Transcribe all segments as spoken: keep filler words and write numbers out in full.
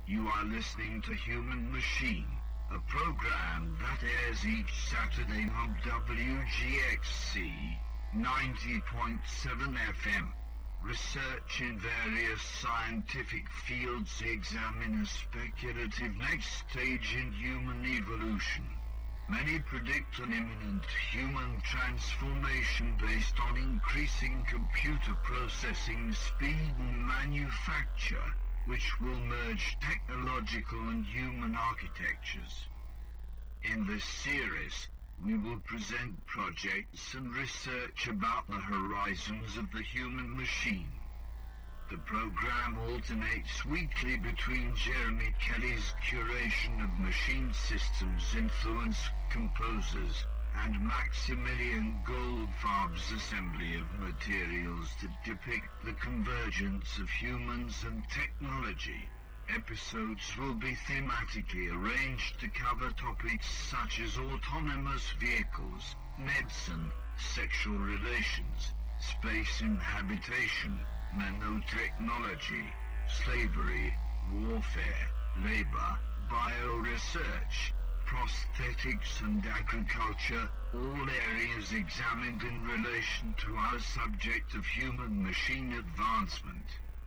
You are listening to Human Machine, a program that airs each Saturday on W G X C ninety point seven F M. Research in various scientific fields examine a speculative next stage in human evolution. Many predict an imminent human transformation based on increasing computer processing speed and manufacture, which will merge technological and human architectures. In this series, we will present projects and research about the horizons of the human machine. The program alternates weekly between Jeremy Kelly's curation of machine systems influence composers and Maximilian Goldfarb's assembly of materials to depict the convergence of humans and technology. Episodes will be thematically arranged to cover topics such as autonomous vehicles, medicine, sexual relations, space inhabitation, nanotechnology, slavery, warfare, labor, bioresearch, prosthetics and agriculture, all areas examined in relation to our subject of human-machine advancement.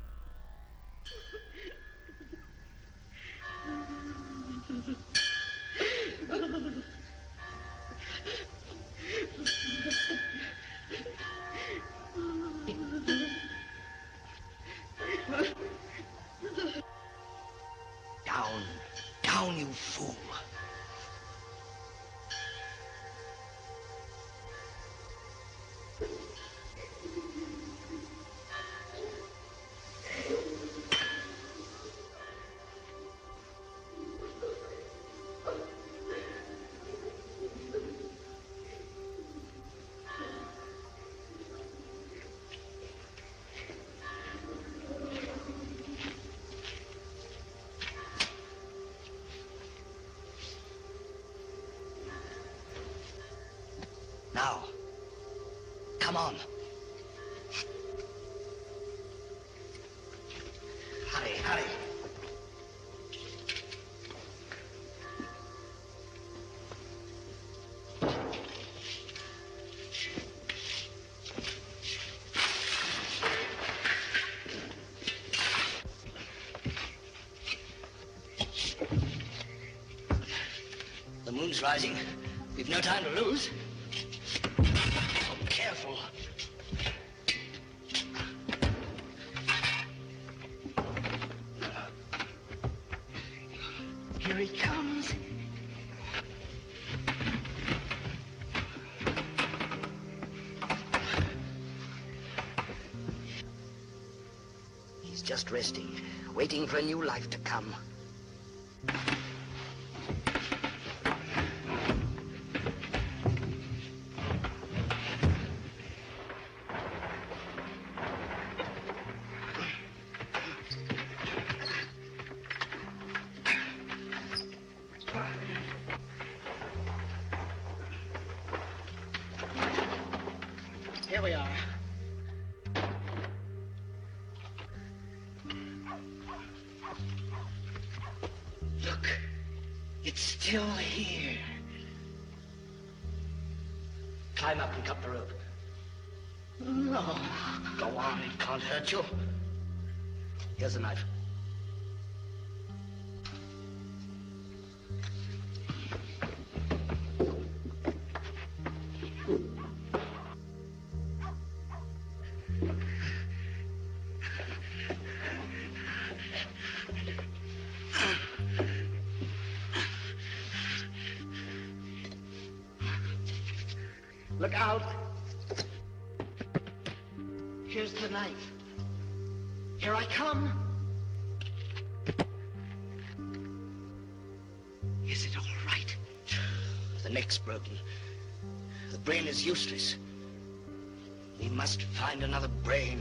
Down, down, you fool. Now, come on. Hurry, hurry. The moon's rising. We've no time to lose. Careful. Here he comes. He's just resting, waiting for a new life to come. Here we are. Look, it's still here. Climb up and cut the rope. No. Go on, it can't hurt you. Here's a knife. Look out. Here's the knife. Here I come. Is it all right? The neck's broken. The brain is useless. We must find another brain.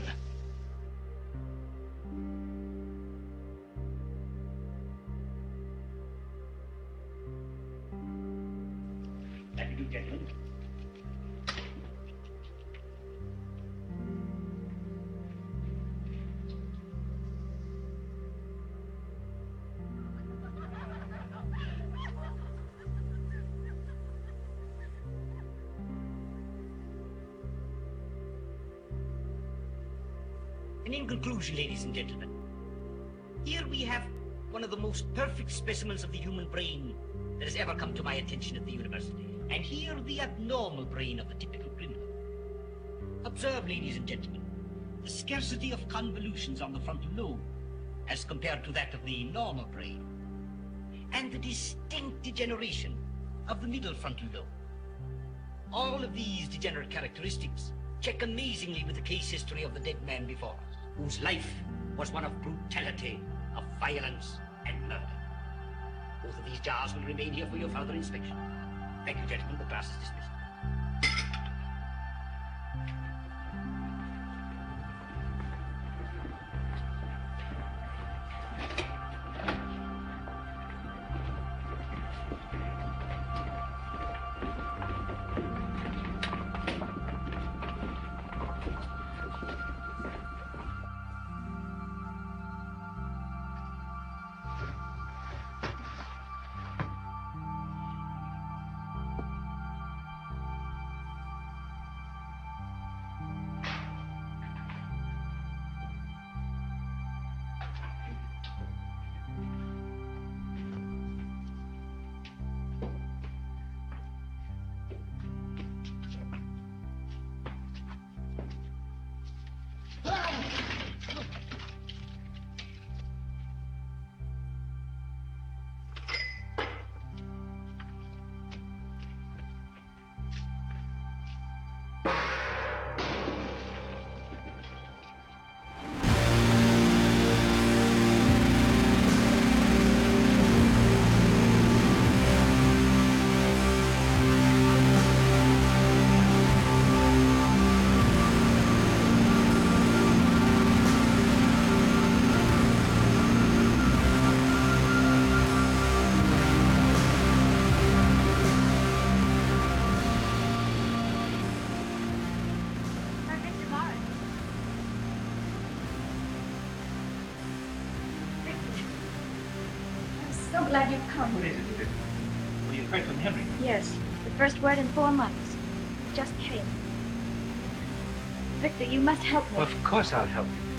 That you do, gentlemen. And in conclusion, ladies and gentlemen, here we have one of the most perfect specimens of the human brain that has ever come to my attention at the university. And here the abnormal brain of the typical criminal. Observe, ladies and gentlemen, the scarcity of convolutions on the frontal lobe as compared to that of the normal brain, and the distinct degeneration of the middle frontal lobe. All of these degenerate characteristics check amazingly with the case history of the dead man before us, whose life was one of brutality, of violence, and murder. Both of these jars will remain here for your further inspection. Thank you, gentlemen. The class is dismissed. So glad you've come. What is it? Were you afraid from Henry? Yes, the first word in four months. It just came. Victor, you must help me. Well, of course I'll help you.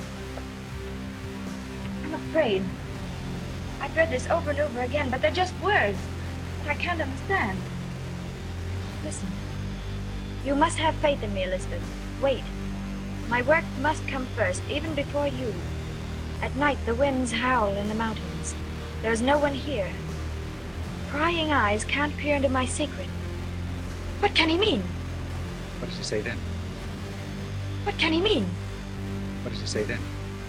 I'm afraid. I've read this over and over again, but they're just words that I can't understand. Listen. You must have faith in me, Elizabeth. Wait. My work must come first, even before you. At night, the winds howl in the mountains. There's no one here. Prying eyes can't peer into my secret. What can he mean? What does he say then? What can he mean? What does he say then?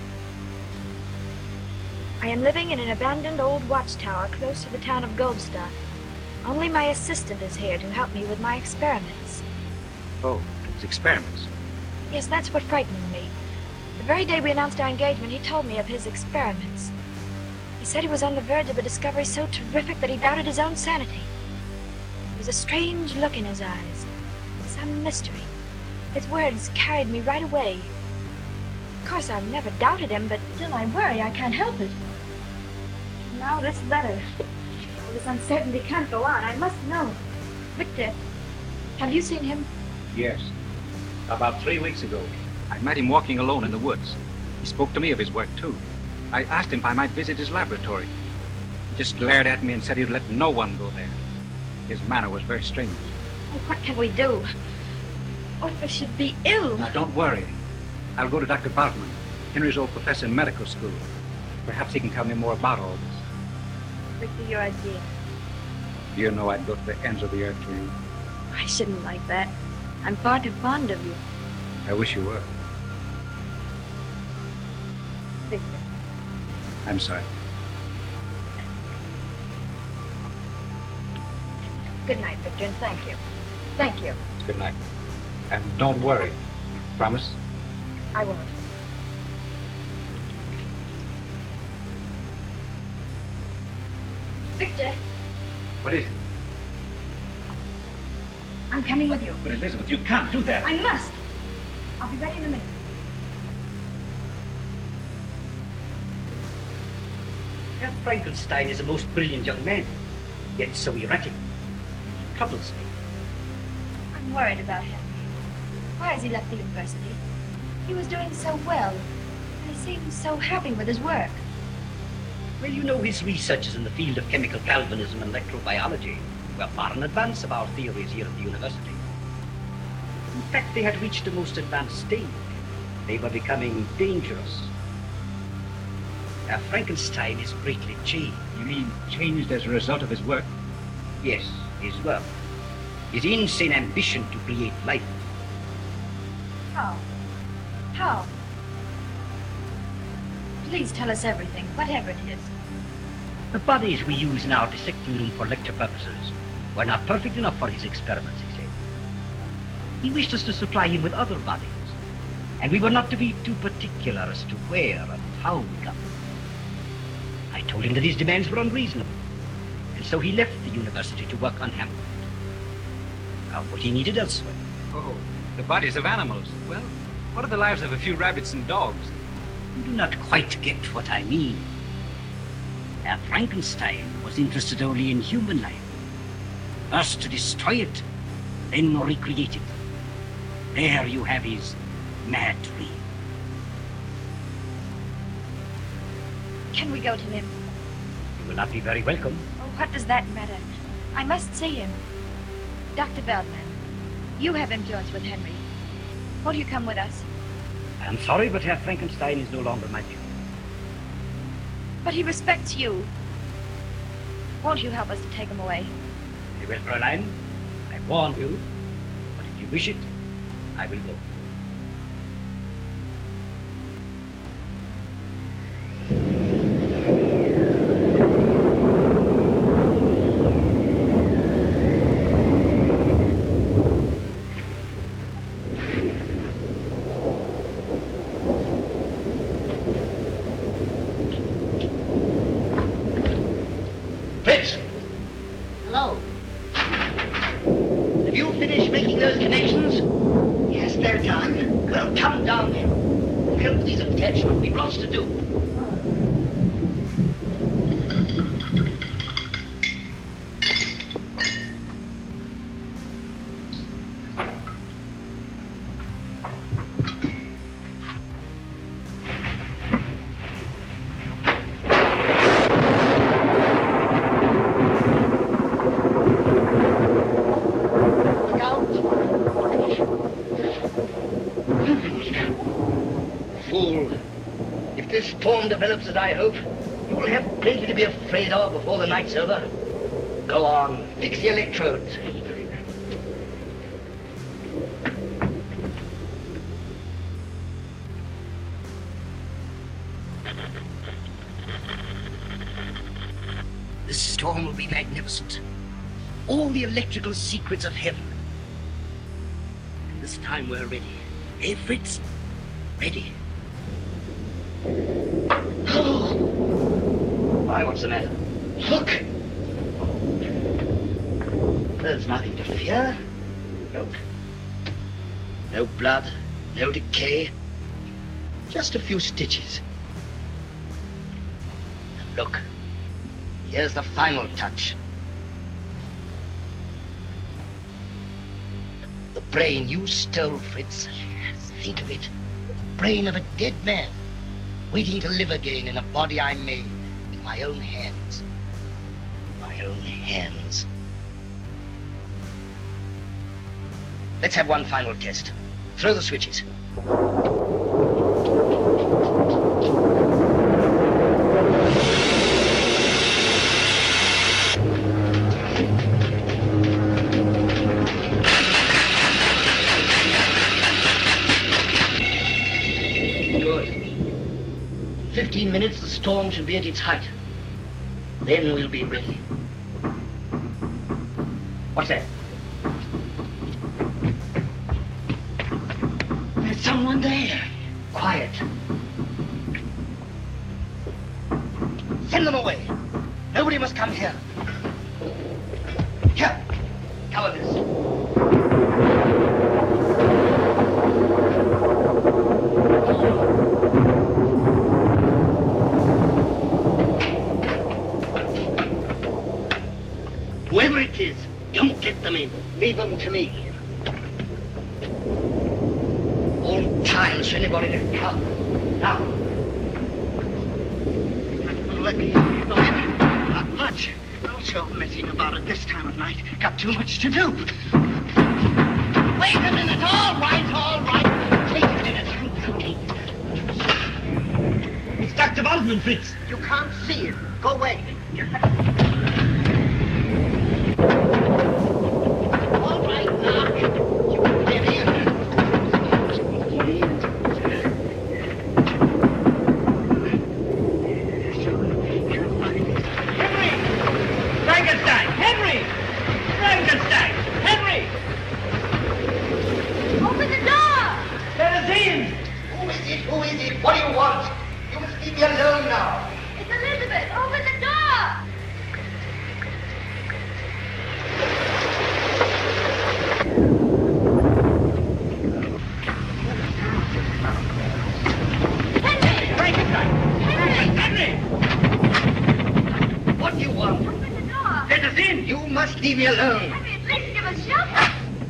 I am living in an abandoned old watchtower close to the town of Goldstaff. Only my assistant is here to help me with my experiments. Oh, his experiments. Yes, that's what frightened me. The very day we announced our engagement, he told me of his experiments. He said he was on the verge of a discovery so terrific that he doubted his own sanity. There was a strange look in his eyes, some mystery. His words carried me right away. Of course, I've never doubted him, but still I worry. I can't help it. Now this letter. All this uncertainty can't go on. I must know. Victor, have you seen him? Yes. About three weeks ago. I met him walking alone in the woods. He spoke to me of his work, too. I asked him if I might visit his laboratory. He just glared at me and said he'd let no one go there. His manner was very strange. Oh, what can we do? What if I should be ill? Now, don't worry. I'll go to Doctor Bartman, Henry's old professor in medical school. Perhaps he can tell me more about all this. Victor, you're a dear. You know I'd go to the ends of the earth for you. I shouldn't like that. I'm far too fond of you. I wish you were. Victor. I'm sorry. Good night, Victor, and thank you. Thank you. Good night. And don't worry. Promise? I won't. Victor, What is it? I'm coming with you. But Elizabeth, you can't do that. I must. I'll be ready in a minute. Herr Frankenstein is a most brilliant young man, yet so erratic. He troubles me. I'm worried about him. Why has he left the university? He was doing so well. He seems so happy with his work. Well, you know, his researches in the field of chemical galvanism and electrobiology were far in advance of our theories here at the university. In fact, they had reached a most advanced stage. They were becoming dangerous. Herr Frankenstein is greatly changed. You mean changed as a result of his work? Yes, his work. His insane ambition to create life. How? How? Please tell us everything, whatever it is. The bodies we use in our dissecting room for lecture purposes were not perfect enough for his experiments, he said. He wished us to supply him with other bodies, and we were not to be too particular as to where and how we got them. I told him that his demands were unreasonable, and so he left the university to work unhampered. Found what he needed elsewhere. Oh, the bodies of animals. Well, what are the lives of a few rabbits and dogs? You do not quite get what I mean. Herr Frankenstein was interested only in human life. First to destroy it, then recreate it. There you have his mad dream. Can we go to him? You will not be very welcome. Oh, what does that matter? I must see him. Doctor Veldman, you have influence with Henry. Won't you come with us? I am sorry, but Herr Frankenstein is no longer my pupil. But he respects you. Won't you help us to take him away? Very well, Fräulein. I warn you. But if you wish it, I will go. Develops as I hope, you will have plenty to be afraid of before the night's over. Go on, fix the electrodes. The storm will be magnificent. All the electrical secrets of heaven. And this time we're ready. Eh, Fritz? Ready. Why, what's the matter? Look! There's nothing to fear. Look. No blood, no decay. Just a few stitches. And look. Here's the final touch. The brain you stole, Fritz. Think of it. The brain of a dead man, waiting to live again in a body I made with my own hands. My own hands. Let's have one final test. Throw the switches. Fifteen minutes, the storm should be at its height. Then we'll be ready. What's that? There's someone there. Quiet. Send them away. Nobody must come here. Here. Cover this. Whoever it is, don't get them in. Leave them to me. All times for anybody to come. Now. lucky. No, Henry, not much. Don't show messing about at this time of night. Got too much to do. Wait a minute. All right, all right. Wait a minute. It's Doctor Waldman, Fritz. You can't see it. Go away. All right, now. You can get in. Frankenstein! Henry! Frankenstein! Henry! Open the door! Let us in! Who is it? Who is it? What do you want? You must leave me alone now. It's Elizabeth! Open the door! Henry! Frankenstein! Henry! Henry! What do you want? Open the door! Let us in! You must leave me alone. Henry, at least give us shelter!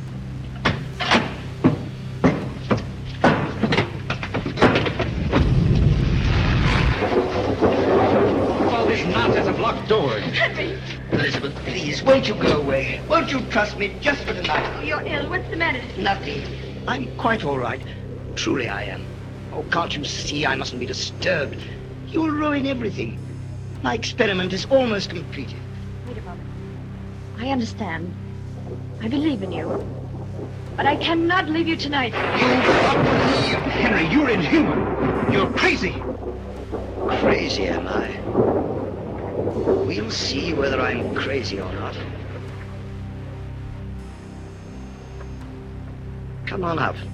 All this nonsense of locked doors. Henry! Elizabeth, please, won't you go away? Won't you trust me just for tonight? Oh, you're ill. What's the matter? Nothing. I'm quite all right. Truly I am. Oh, can't you see I mustn't be disturbed? You'll ruin everything. My experiment is almost completed. Wait a moment. I understand. I believe in you. But I cannot leave you tonight. You won't believe. Henry, you're inhuman. You're crazy. Crazy, am I? We'll see whether I'm crazy or not. Come on up.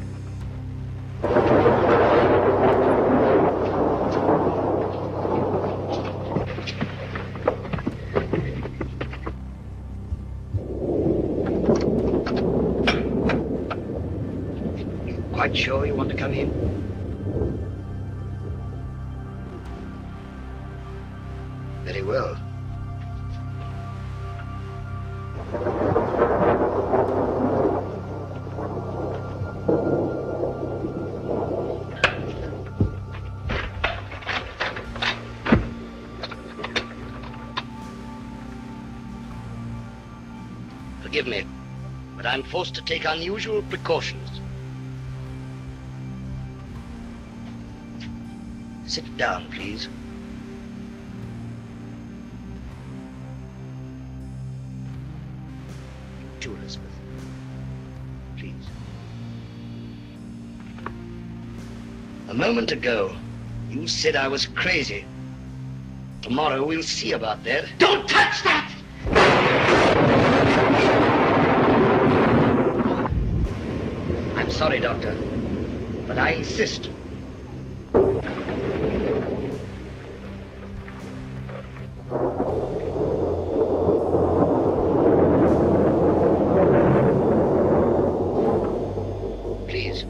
Quite sure you want to come in? Very well. Forgive me, but I'm forced to take unusual precautions. Sit down, please. You too, Elizabeth. Please. A moment ago, you said I was crazy. Tomorrow we'll see about that. Don't touch that! I'm sorry, Doctor, but I insist. Please.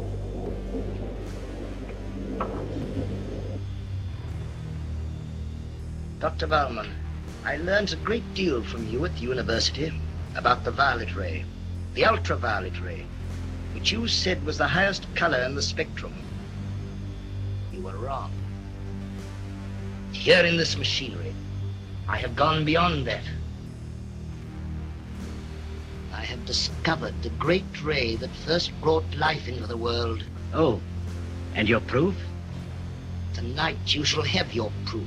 Doctor Waldman, I learned a great deal from you at the university about the violet ray, the ultraviolet ray, which you said was the highest color in the spectrum. You were wrong. Here in this machinery, I have gone beyond that. I have discovered the great ray that first brought life into the world. Oh, and your proof? Tonight you shall have your proof.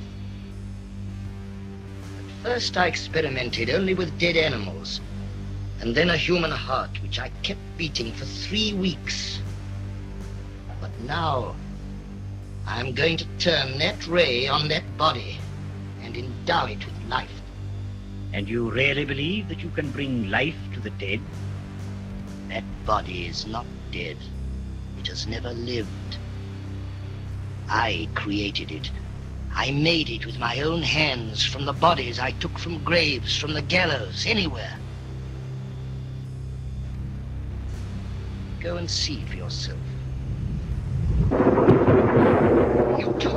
At first I experimented only with dead animals, and then a human heart, which I kept beating for three weeks. But now, I'm going to turn that ray on that body and endow it with life. And you really believe that you can bring life to the dead? That body is not dead. It has never lived. I created it. I made it with my own hands from the bodies I took from graves, from the gallows, anywhere. Go and see for yourself. You too.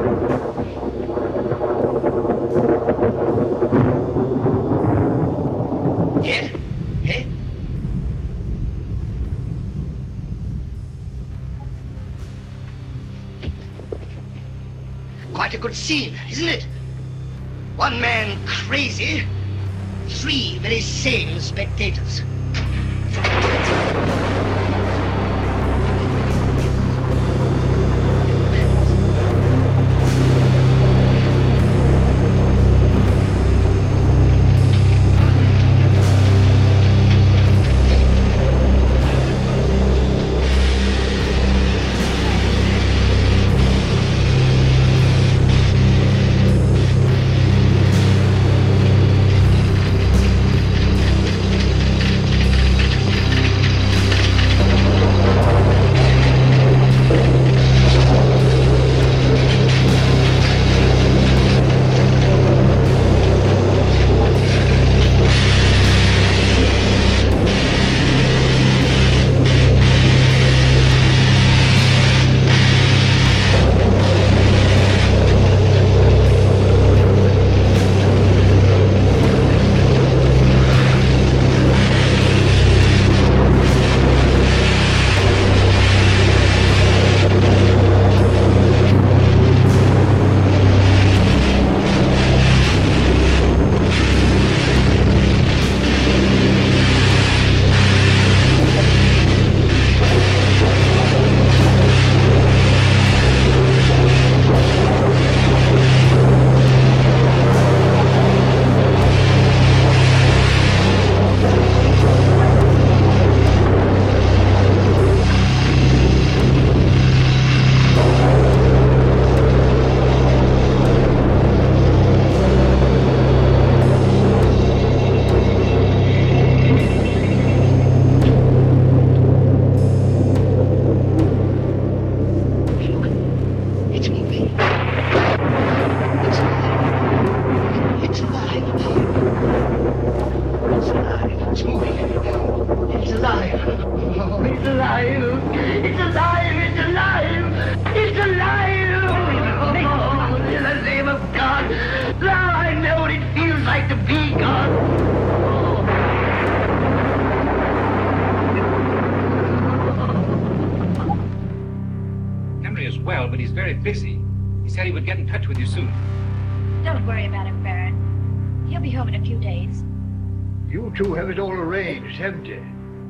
Yes? Eh? Quite a good scene, isn't it? One man crazy, three very sane spectators. Haven't you?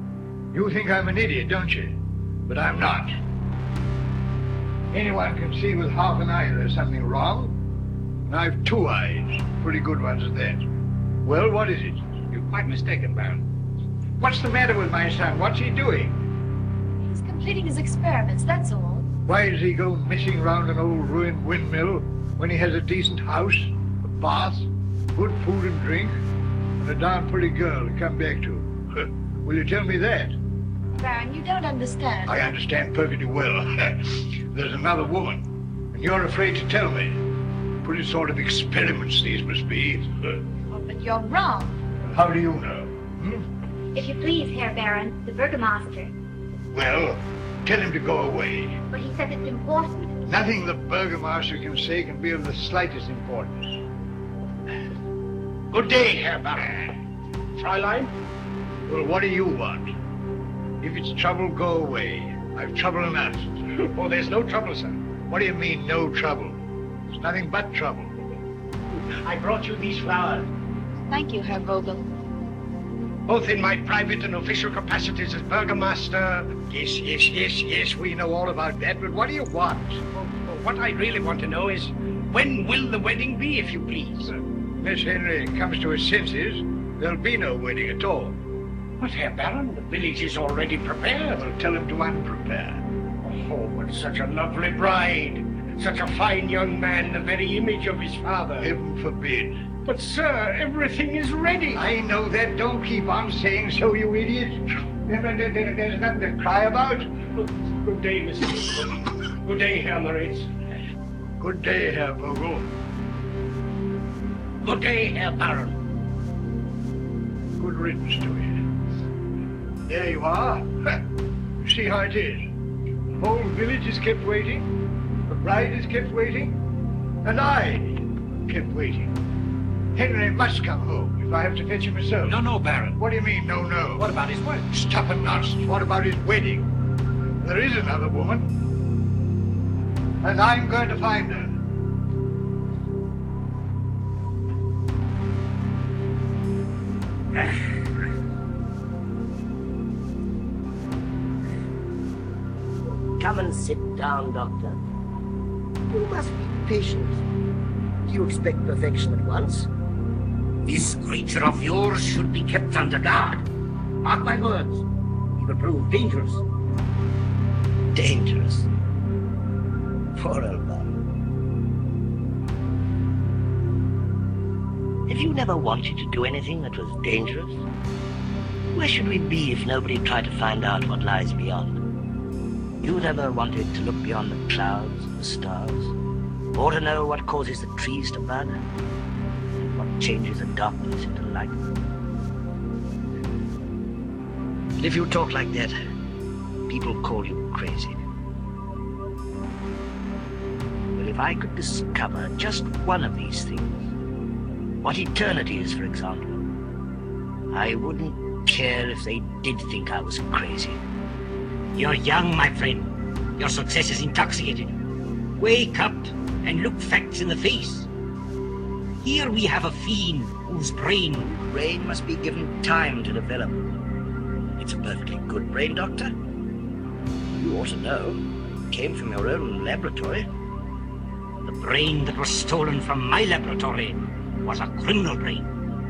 You think I'm an idiot, don't you? But I'm not. Anyone can see with half an eye there's something wrong. And I've two eyes, pretty good ones at that. Well, what is it? You're quite mistaken, Baron. What's the matter with my son? What's he doing? He's completing his experiments, that's all. Why does he go messing round an old ruined windmill when he has a decent house, a bath, good food and drink, and a darn pretty girl to come back to? Will you tell me that? Baron, you don't understand. I understand perfectly well. There's another woman, and you're afraid to tell me. Pretty sort of experiments these must be. Oh, but you're wrong. How do you know? Hmm? If you please, Herr Baron, the Burgomaster. Well, tell him to go away. But he says it's important. Nothing the Burgomaster can say can be of the slightest importance. Good day, Herr Baron. Fräulein? Well, what do you want? If it's trouble, go away. I've trouble enough. Oh, there's no trouble, sir. What do you mean, no trouble? There's nothing but trouble. I brought you these flowers. Thank you, Herr Vogel. Both in my private and official capacities as Burgomaster. Yes, yes, yes, yes, we know all about that, but what do you want? Well, well, what I really want to know is, when will the wedding be, if you please? Miss Henry comes to his senses, there'll be no wedding at all. But, Herr Baron, the village is already prepared. Well, tell him to unprepare. Oh, but such a lovely bride. Such a fine young man, the very image of his father. Heaven forbid. But, sir, everything is ready. I know that. Don't keep on saying so, you idiot. There's nothing to cry about. Good day, Mister Good day, Herr Moritz. Good day, Herr Vogel. Good day, Herr Baron. Good riddance to you. There you are. You see how it is. The whole village is kept waiting. The bride is kept waiting. And I kept waiting. Henry must come home if I have to fetch him myself. No, no, Baron. What do you mean, no, no? What about his wife? Stop and nonsense. What about his wedding? There is another woman. And I'm going to find her. Come and sit down, Doctor. You must be patient. Do you expect perfection at once? This creature of yours should be kept under guard. Mark my words. He will prove dangerous. Dangerous? Poor old man. Have you never wanted to do anything that was dangerous? Where should we be if nobody tried to find out what lies beyond? You never wanted to look beyond the clouds and the stars, or to know what causes the trees to bud, and what changes the darkness into light. But if you talk like that, people call you crazy. Well, if I could discover just one of these things, what eternity is, for example, I wouldn't care if they did think I was crazy. You're young, my friend. Your success is intoxicating. Wake up and look facts in the face. Here we have a fiend whose brain... Brain must be given time to develop. It's a perfectly good brain, Doctor. You ought to know. It came from your own laboratory. The brain that was stolen from my laboratory was a criminal brain.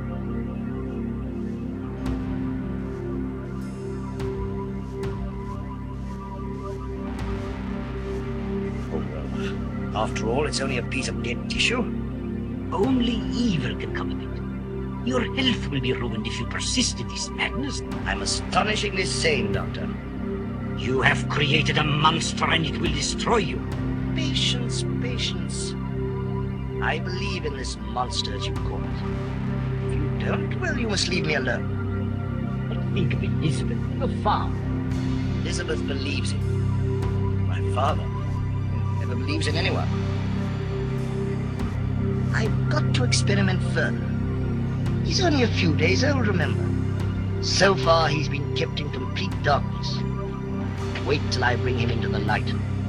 Oh, well, after all, it's only a piece of dead tissue. Only evil can come of it. Your health will be ruined if you persist in this madness. I'm astonishingly sane, Doctor. You have created a monster and it will destroy you. Patience, patience. I believe in this monster, as you call it. If you don't, well, you must leave me alone. But think of Elizabeth, your father. Elizabeth believes in my father. Never believes in anyone. I've got to experiment further. He's only a few days old, remember. So far, he's been kept in complete darkness. Wait till I bring him into the light.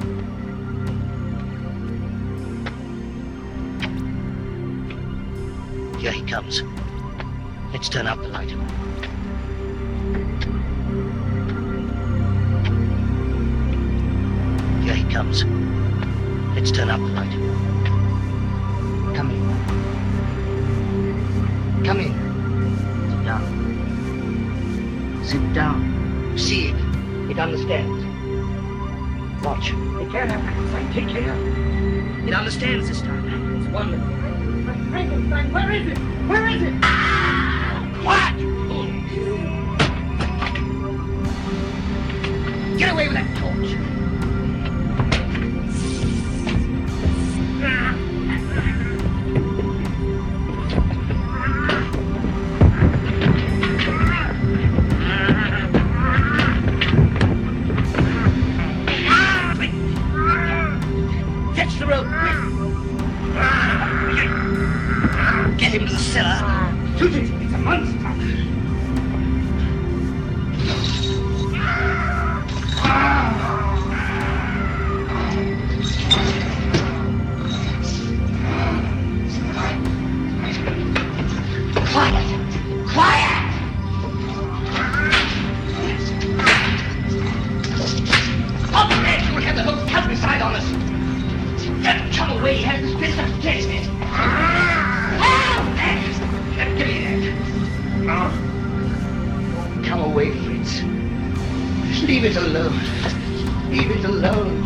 Here he comes. Let's turn out the light. Here he comes. Let's turn out the light. Come in. Come in. Sit down. Sit down. See it. It understands. Watch. Take care now, Frankenstein. Take care. It understands this time. It's wonderful. Frankenstein, where is it? Where is it? What? Get away with that torch. Catch the rope. Get him to the cellar. Shoot it! It's a monster! Quiet! Quiet! Up there! We have the whole countryside on us! Don't come away! He has this business to taste it! Give me that! Come away, Fritz. Leave it alone. Leave it alone.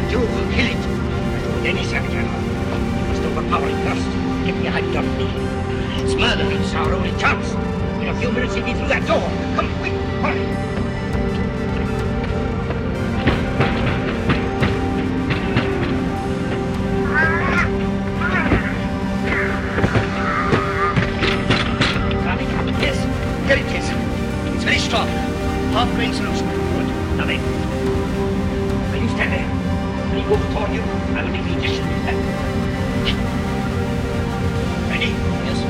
You kill it. As with any savage animal, you must overpower it first. Get behind your knee. It's murder. It's our only chance. In a few minutes, he'll be through that door. Come, quick, hurry. Half brain solution. Good. Now then. When you stand there, when he goes toward you, I will make the injection with that. Ready? Yes.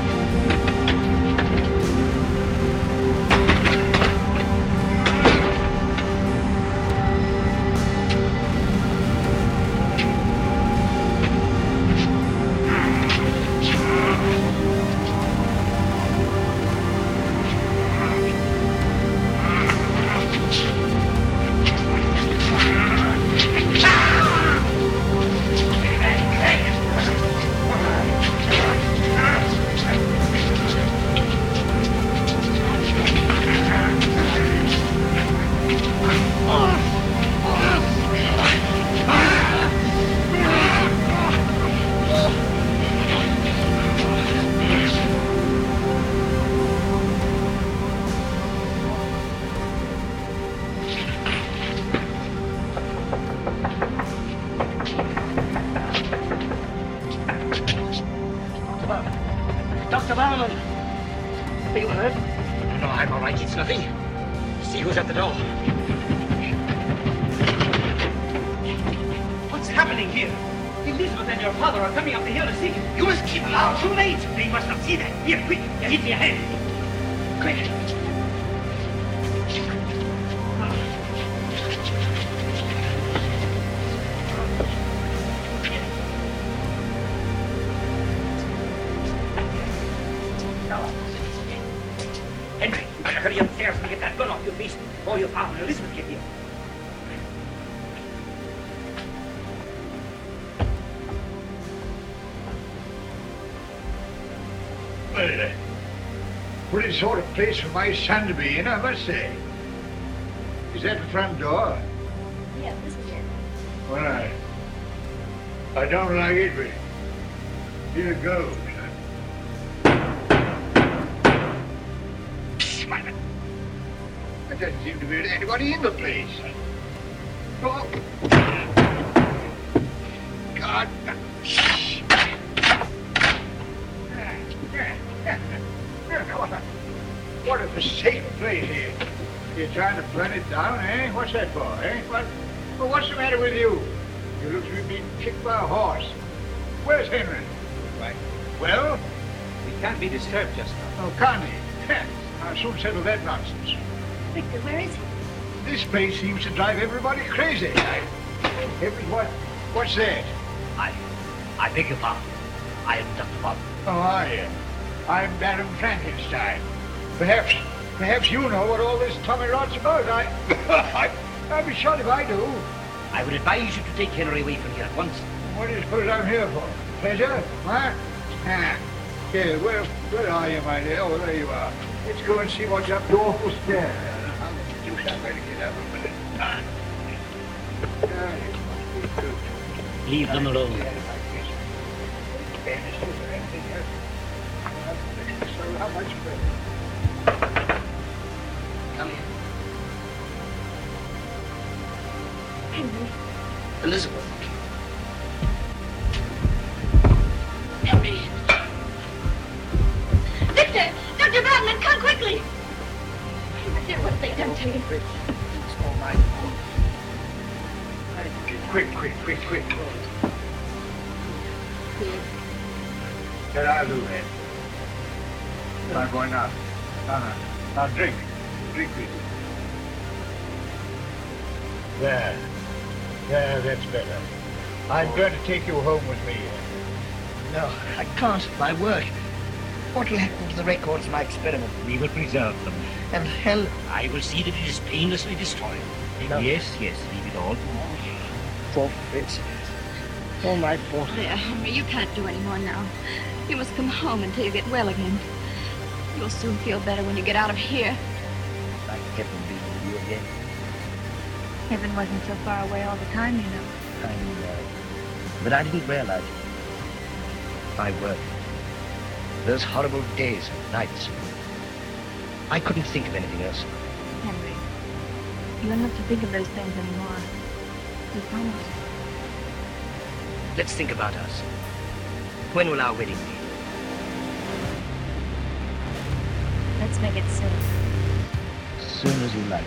Doctor Barman! Are you hurt? No, I'm all right. It's nothing. See who's at the door. What's happening here? Elizabeth and your father are coming up the hill to see you. You must keep out. Too late. They must not see that. Here, quick. Give me a hand. Quick. Henry, you better hurry upstairs and get that gun off your face before your father and Elizabeth get here. Well, uh, pretty sort of place for my son to be in, I must say. Is that the front door? Yeah, this is it. Well, I, I don't like it, but here it goes. There doesn't seem to be anybody in the place. Oh. God. What a forsaken place here. You're trying to burn it down, eh? What's that for, eh? What? Well, what's the matter with you? You look to be being kicked by a horse. Where's Henry? Right. Well? He can't be disturbed just now. Oh, can't he? I'll soon settle that nonsense. Victor, where is he? This place seems to drive everybody crazy. I... Every what? What's that? I... I beg your pardon. I am Doctor Bob. Oh, are you? I'm Baron Frankenstein. Perhaps... Perhaps you know what all this Tommy Rod's about. I... I... I'll be shot if I do. I would advise you to take Henry away from here at once. What do you suppose I'm here for? Pleasure? Huh? Ah. Yeah, where, where are you, my dear? Oh, there you are. Let's go and see what's up the awful stairs. I'm ready to get up a minute. Leave them alone. Come here. Henry. Elizabeth. Henry. Victor! Doctor Batman, come quickly! Victor, what have they done to you? It's all my fault. Quick, quick, quick, quick. Get out of the way. I'm going out. Now, now drink. Drink with you. There. There, that's better. I'm going to take you home with me. No, I can't. My work. What will happen to the records of my experiment? We will preserve them. And hell... I will see that it is painlessly destroyed. No. Yes, yes, leave it all. Fault, it's all my fault. There, Henry, you can't do any more now. You must come home until you get well again. You'll soon feel better when you get out of here. Like heaven being with you again. Heaven wasn't so far away all the time, you know. kind world. But I didn't realize it. My work. Those horrible days and nights. I couldn't think of anything else. Henry, you are not to think of those things anymore. You promised. Let's think about us. When will our wedding be? Let's make it soon. As soon as you like.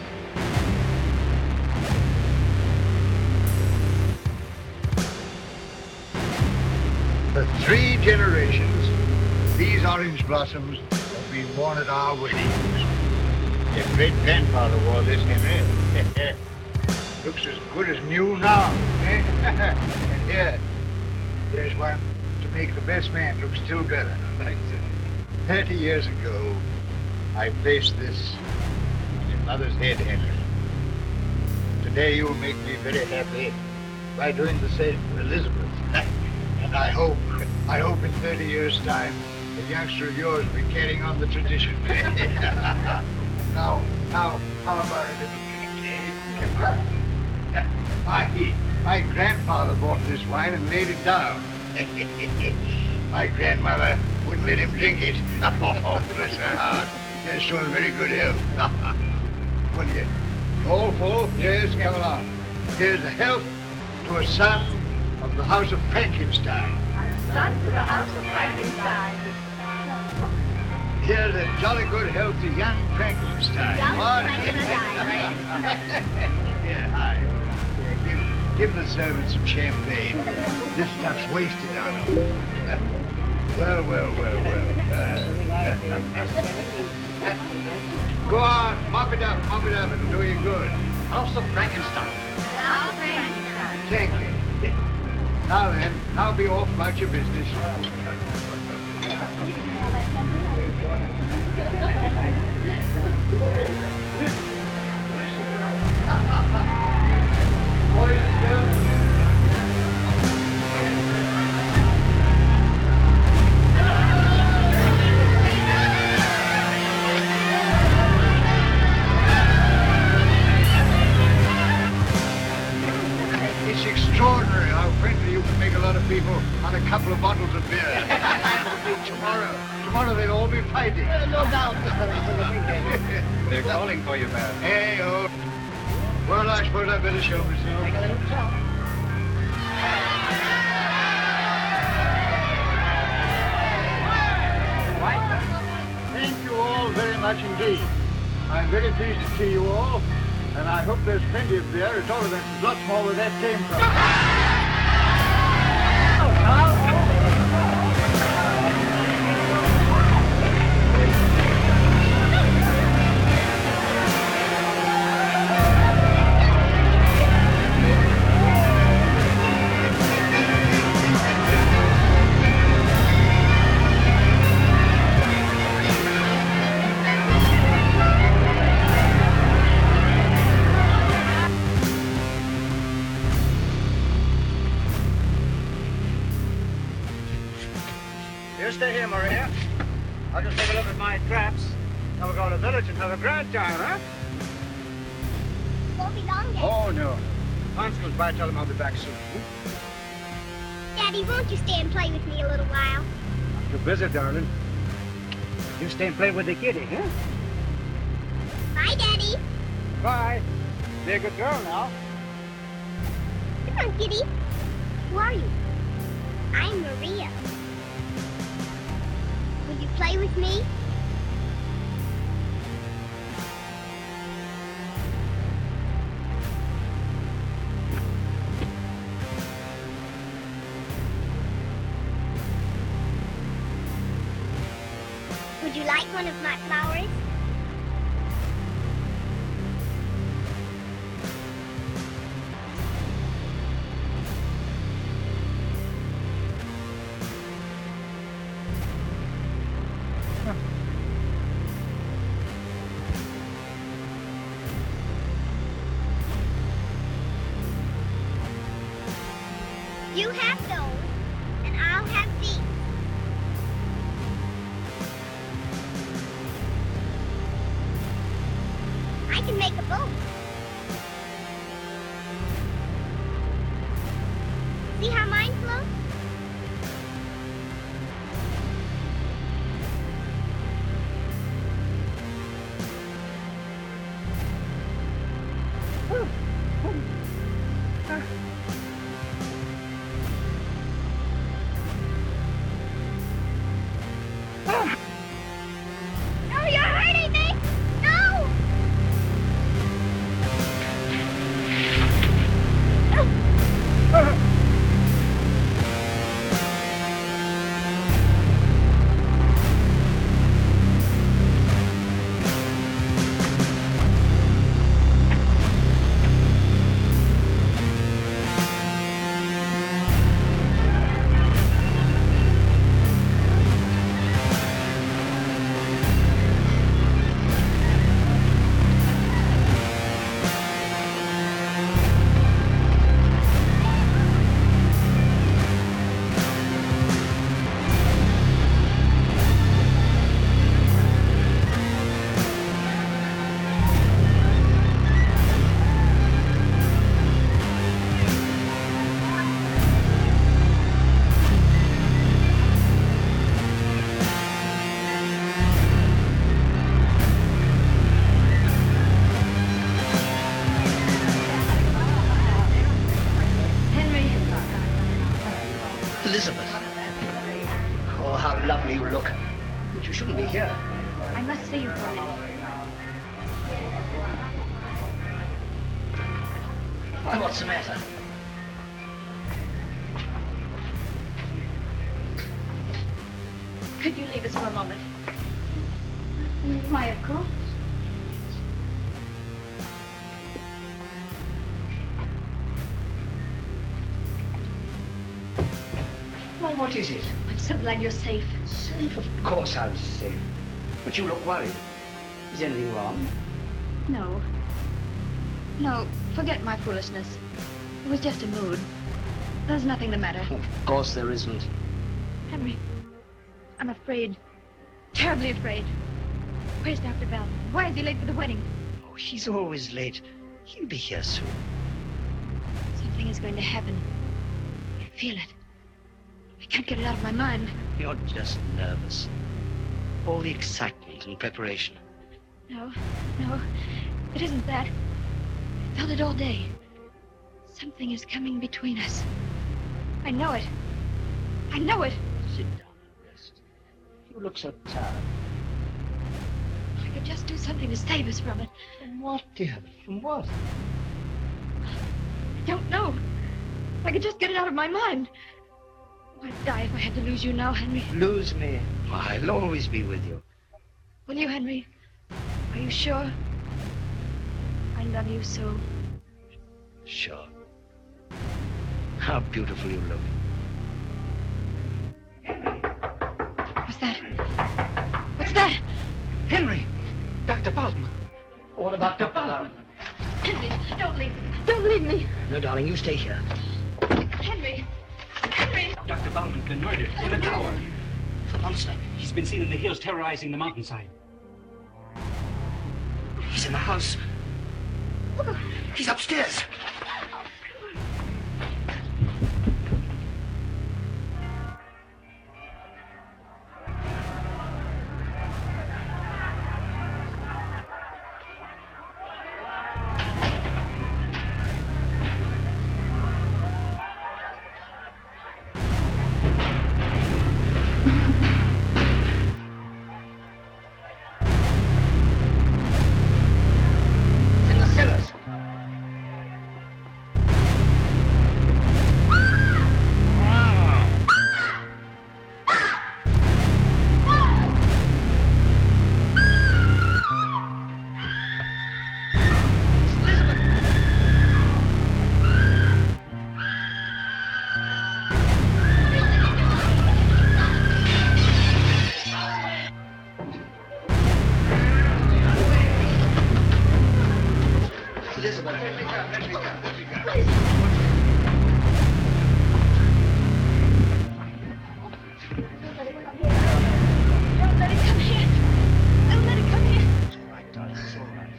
For three generations, these orange blossoms have been worn at our weddings. Your great-grandfather wore this, Henry. Looks as good as new now, eh? And here, there's one to make the best man look still better. Thirty years ago, I placed this on your mother's head, Henry. Today you will make me very happy by doing the same for Elizabeth. And I hope, I hope in thirty years' time, a youngster of yours will be carrying on the tradition. now, now, how about a little drink, eh? My, my grandfather bought this wine and laid it down. My grandmother wouldn't let him drink it. Oh, bless her heart. Yes, she was very good health. Well, you all full? Yes, come along. Here's a health to a son of the House of Frankenstein. Son to the House of Frankenstein. Here's a jolly good health to young Frankenstein. Young What? Frankenstein. Yeah, hi. Yeah, give, give the servants some champagne. This stuff's wasted on them. Well, well, well, well. Uh, Go on, mop it up, mop it up. It'll do you good. House of Frankenstein. House of Frankenstein. Thank you. Now then, I'll be off about your business. Boys and girls. It's extraordinary how friendly you can make a lot of people on a couple of bottles of beer. Tomorrow, tomorrow they'll all be fighting. Uh, no doubt, Mister They're calling for you, Baron. Hey, oh. Well, I suppose I better show myself. Take a little talk. Thank you all very much indeed. I'm very pleased to see you all, and I hope there's plenty of beer. At all events, there's lots more where that came from. You stay here, Maria. I'll just take a look at my traps. Then we'll go to the village and have a grand time, huh? Won't be long, Daddy. Oh, no. Hans goes by, tell him I'll be back soon. Daddy, won't you stay and play with me a little while? Too busy, darling. You stay and play with the kitty, huh? Bye, Daddy. Bye. Be a good girl now. Come on, kitty. Who are you? I'm Maria. Will you play with me? Would you like one of my flowers? You have those, and I'll have these. I can make a boat. how lovely you look. But you shouldn't be here. I must see you for a minute. Why, what's the matter? Could you leave us for a moment? Why, of course. Well, what is it? I'm so glad you're safe. Safe? Of course I'm safe. But you look worried. Is anything wrong? No. No, forget my foolishness. It was just a mood. There's nothing the matter. Of course there isn't. Henry, I'm afraid. Terribly afraid. Where's Doctor Bell? Why is he late for the wedding? Oh, he's always late. He'll be here soon. Something is going to happen. I feel it. I can't get it out of my mind. You're just nervous. All the excitement and preparation. No, no, it isn't that. I felt it all day. Something is coming between us. I know it. I know it. Sit down and rest. You look so tired. I could just do something to save us from it. From what, dear? From what? I don't know. I could just get it out of my mind. Oh, I'd die if I had to lose you now, Henry. Lose me? Oh, I'll always be with you. Will you, Henry? Are you sure? I love you so. Sure. How beautiful you look. What's that? What's that? Henry! Doctor Baldwin. What about Doctor Baldwin? Henry, don't leave. Don't leave me. No, darling, you stay here. Henry. Henry. Doctor Baldwin's been murdered in a tower. The monster. He's been seen in the hills terrorizing the mountainside. He's in the house. He's upstairs. In the cellars. Don't let it come here. Don't let it come here. It's all right, darling. It's all right.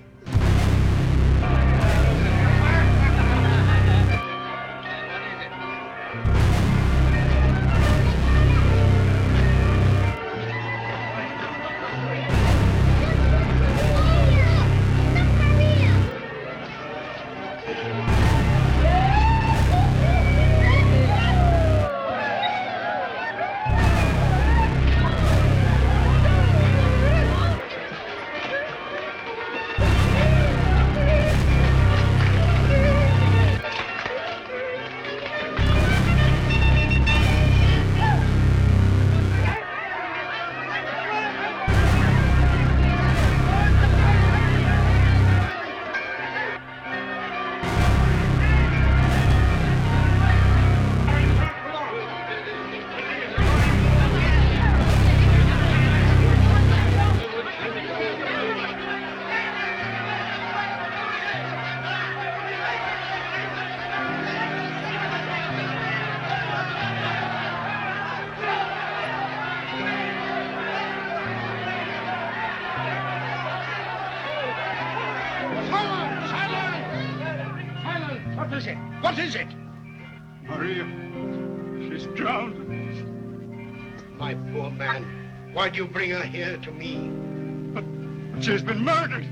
What is it? What is it? Maria, she's drowned. My poor man. Why'd you bring her here to me? But she's been murdered.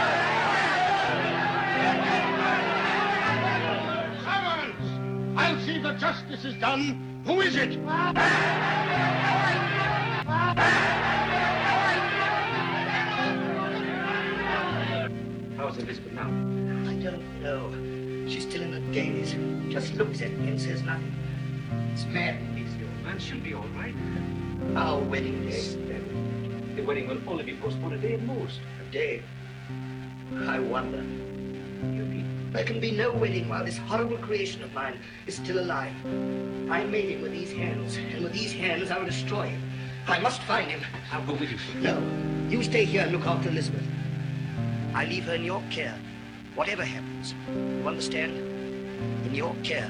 Summons! I'll see believe that justice is done. Who is it? How's Elizabeth now? I don't know. She's still in a daze. Just looks at me and says nothing. It's maddening. Man, she'll be all right. Our wedding day. Then the wedding will only be postponed a day at most. A day? I wonder. You mean? There can be no wedding while this horrible creation of mine is still alive. I made him with these hands, and with these hands I will destroy him. I must find him. I'll go with you. No. You stay here and look after Elizabeth. I leave her in your care. Whatever happens. You understand? In your care.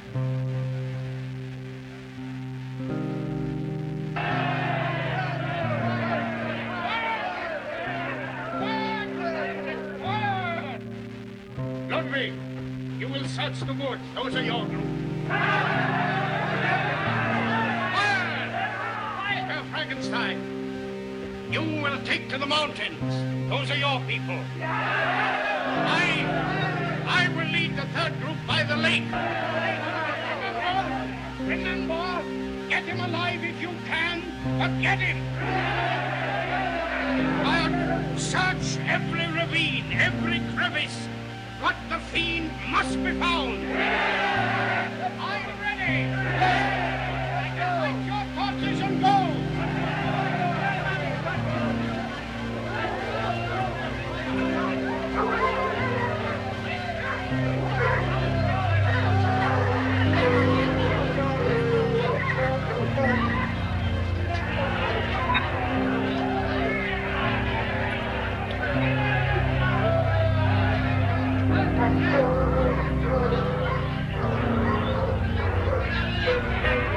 Ludwig, you will search the woods. Those are your group. Mister Frankenstein, you will take to the mountains. Those are your people. I, I will lead the third group by the lake. Remember, remember, get him alive if you can, but get him. But search every ravine, every crevice. But the fiend must be found. Are you ready? Light your torches and go. Thank you.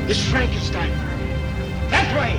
It's Frankenstein. That way!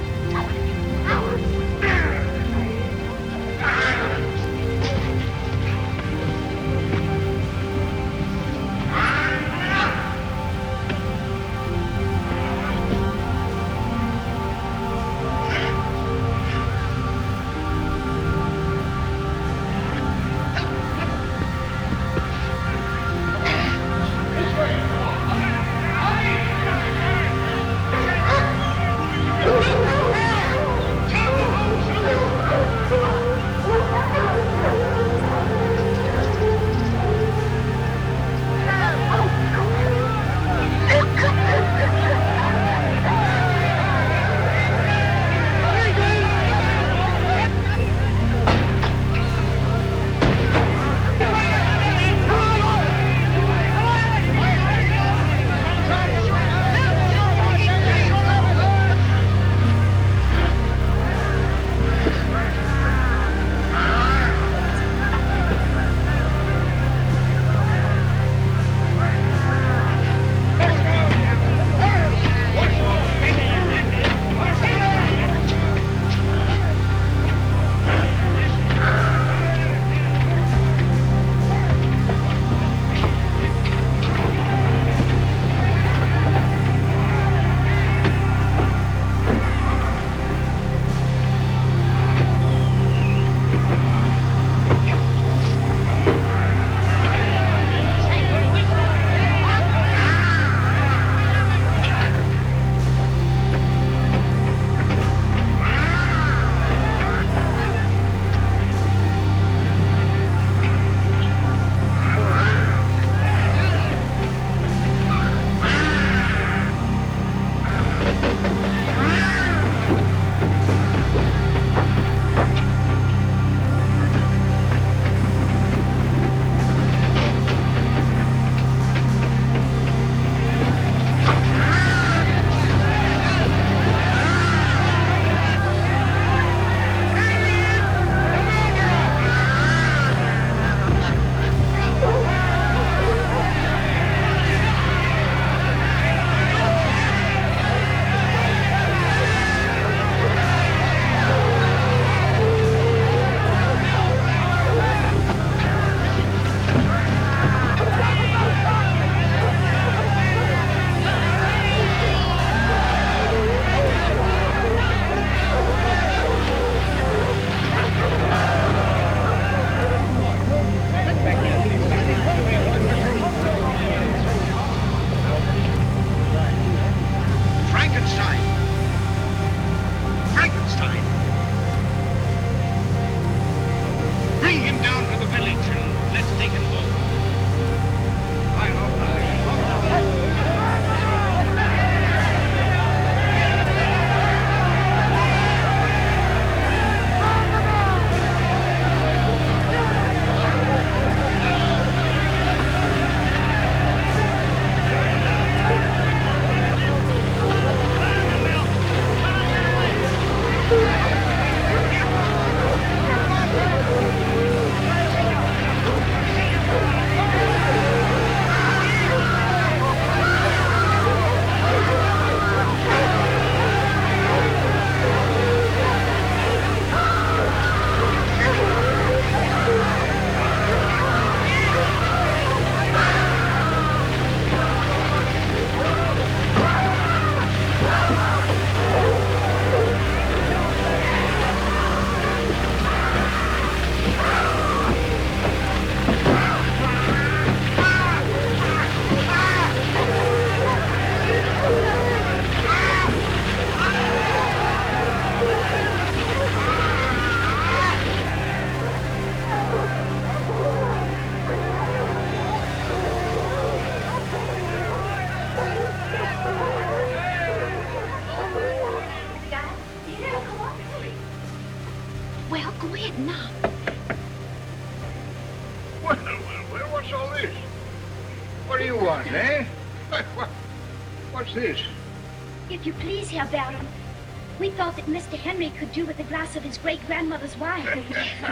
If you please, Herr Baron, we thought that Mister Henry could do with a glass of his great-grandmother's wine.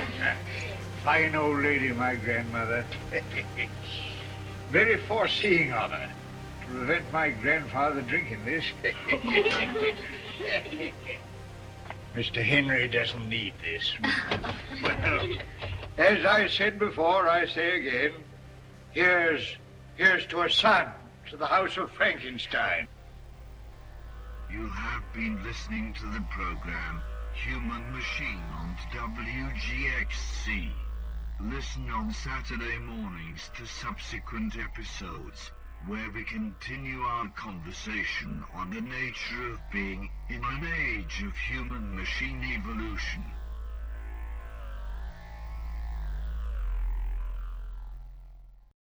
Fine old lady, my grandmother. Very foreseeing of her. prevent my grandfather drinking this. Mister Henry doesn't need this. Well, as I said before, I say again, here's, here's to a son, to the House of Frankenstein. You have been listening to the program Human Machine on W G X C. Listen on Saturday mornings to subsequent episodes, where we continue our conversation on the nature of being in an age of human-machine evolution.